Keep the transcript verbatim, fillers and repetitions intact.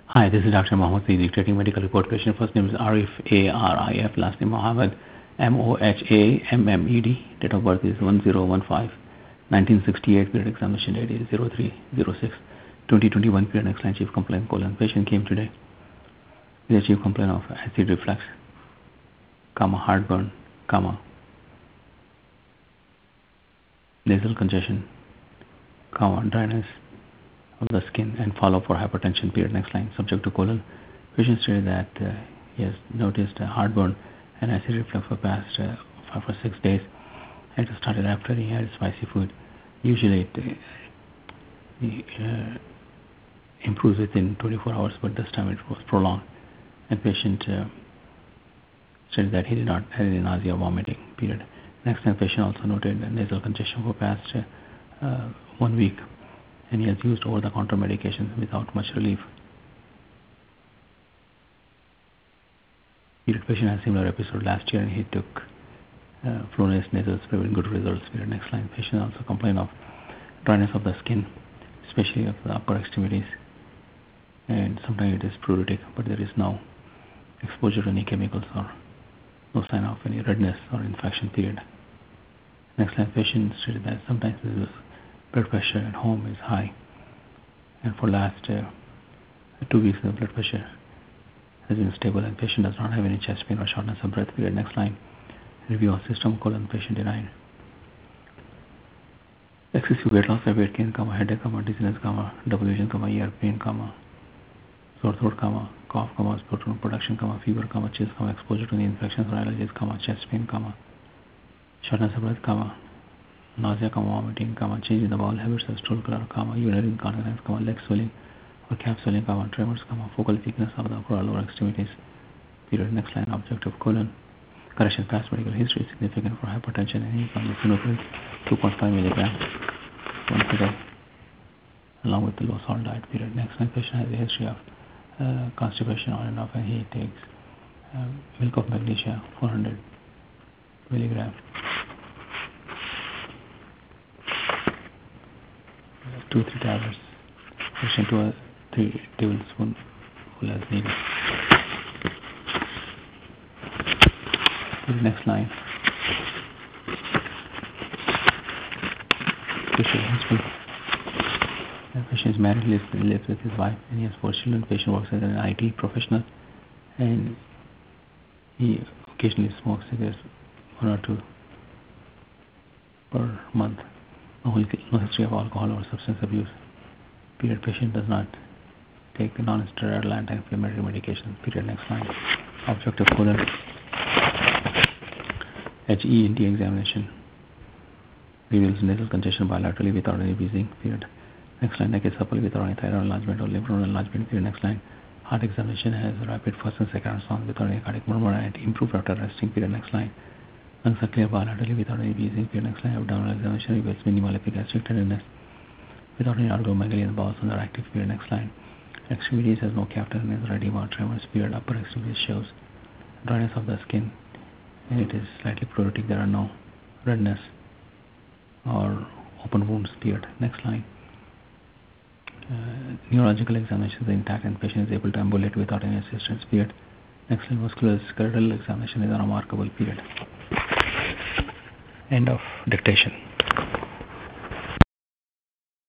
Hi, this is Doctor Mohammed Saeed, dictating medical report. Patient first name is Arif, A R I F, last name Mohammed, M O H A M M E D. Date of birth is one zero one five nineteen sixty-eight. Period examination date is zero three zero six twenty twenty-one. Period next line chief complaint colon. Patient came today with a chief complaint of acid reflux, comma, heartburn, comma, nasal congestion, comma, dryness of the skin, and follow for hypertension. Period next line. Subject to colon. Patient stated that uh, he has noticed uh, heartburn and acid reflux for past uh, five or six days. It started after he had spicy food. Usually it uh, uh, improves within twenty-four hours, but this time it was prolonged. And patient uh, stated that he did not have any nausea or vomiting. Period. Next time, patient also noted nasal congestion for past uh, uh, one week, and he has used over-the-counter medications without much relief. Period. Patient had similar episode last year, and he took uh, Flonase nasal spray with good results. Period. Next line. Patient also complained of dryness of the skin, especially of the upper extremities, and sometimes it is pruritic, but there is no exposure to any chemicals or no sign of any redness or infection. Period. Next line. Patient stated that sometimes his blood pressure at home is high, and for last uh, two weeks the blood pressure has been stable, and patient does not have any chest pain or shortness of breath. Period. Next line. Review of system colon. Patient denied excessive weight loss, weight gain, comma, headache, comma, dizziness, comma, double vision, comma, ear pain, comma, sore throat, comma, cough, comma, protein production, comma, fever, comma, chills, comma, exposure to the infections or allergies, comma, chest pain, comma, shortness of breath, comma, nausea, comma, vomiting, comma, change in the bowel habits or stool color, comma, urinary incontinence, comma, leg swelling or calf swelling, comma, tremors, comma, focal weakness of the upper or lower extremities. Period. Next line. Objective colon. Correction. Past medical history is significant for hypertension and he's on lisinopril two point five milligrams once a day, along with the low salt diet. Period. Next line. Patient has a history of uh, constipation on and off, and he takes uh, milk of magnesia four hundred milligrams two three tablets. Patient to a three tablespoon full as needed. Next line. Patient husband. The patient is married, lives, lives with his wife, and he has four children. Patient works as an I T professional, and he occasionally smokes cigarettes, one or two per month. No, no history of alcohol or substance abuse. Period. Patient does not take non-steroidal anti-inflammatory medications. Period. Next line. Objective colon. H E N T examination reveals nasal congestion bilaterally without any wheezing. Period. Next line. Neck is supple without any thyroid enlargement or liver enlargement. Period. Next line. Heart examination has rapid first and second response without any cardiac murmur and improved after resting. Period. Next line. Lungs are clear bilaterally without any wheezing. Period. Next line. Abdominal examination reveals minimal epigastric tenderness without any argomegaly and bowels are active. Period. Next line. Extremities has no captain and is edema or tremors. Period. Upper extremities shows dryness of the skin, and it is slightly pruritic. There are no redness or open wounds. Period. Next line. Uh, neurological examination is intact and patient is able to ambulate without any assistance. Period. Next line. Musculoskeletal examination is unremarkable. Period. End of dictation.